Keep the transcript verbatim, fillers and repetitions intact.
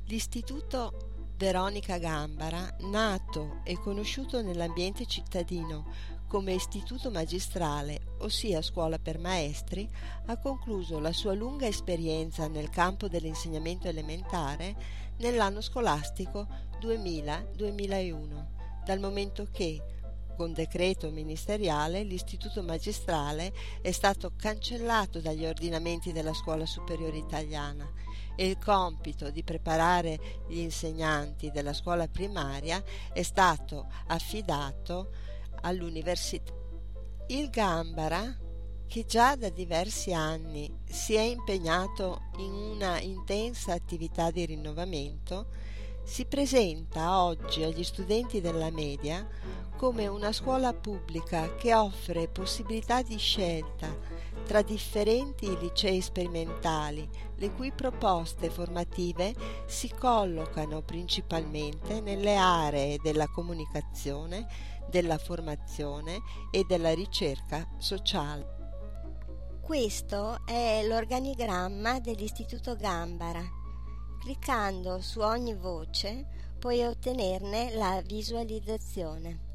L'Istituto Veronica Gambara, nato e conosciuto nell'ambiente cittadino come istituto magistrale, ossia scuola per maestri, ha concluso la sua lunga esperienza nel campo dell'insegnamento elementare nell'anno scolastico duemila duemilauno, dal momento che, con decreto ministeriale, l'istituto magistrale è stato cancellato dagli ordinamenti della scuola superiore italiana e il compito di preparare gli insegnanti della scuola primaria è stato affidato all'università. Il Gambara, che già da diversi anni si è impegnato in una intensa attività di rinnovamento, si presenta oggi agli studenti della media come una scuola pubblica che offre possibilità di scelta tra differenti licei sperimentali, le cui proposte formative si collocano principalmente nelle aree della comunicazione, della formazione e della ricerca sociale. Questo è l'organigramma dell'Istituto Gambara. Cliccando su ogni voce puoi ottenerne la visualizzazione.